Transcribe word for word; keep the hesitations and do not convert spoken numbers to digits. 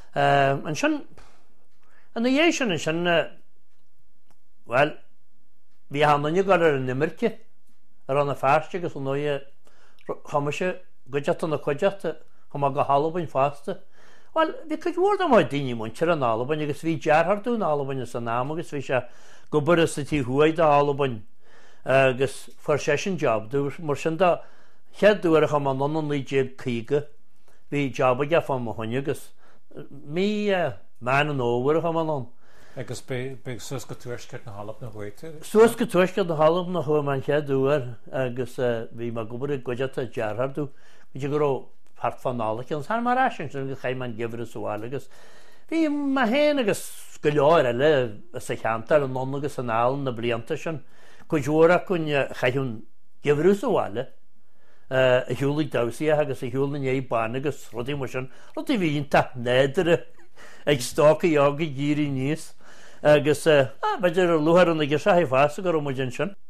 An sin an na dhé sin sin well bhí hanne gar ar an nimmerce ar an na fearste agus nó chaise goideachta na coideachta chum go Halloween fásta. Well, bhí chuid bhór am daoine muintear an Halloween agus bhí dearthú Halloween san nám agus bhí se go bur sa tí thuaid a Halloween agus for session job dú mar sin cheadúach am an an líé chuige bhí job a fan mo hunne agus mí man an óhar am an. Agus be sus go tuaisceart na Hallop na bhuaite? Sus go tuaisceart na Hallop na thu man cheadúar agus bhí mar gobar goideachta dearthú bhí go part fanálaach an san mar sin go chaim man gibhar sáil agus bhí ma héana agus go leir eile sa cheantar an non agus an álan na blianta sin go dúra chun chaún gibhar sáile a hiúlaigh dasaí agus a hiúlan é ban agus rudí mar sin rudí bhínta néidir ag stácha ága dírí níos agus beidir luhar an ige se fása go mu sin sin.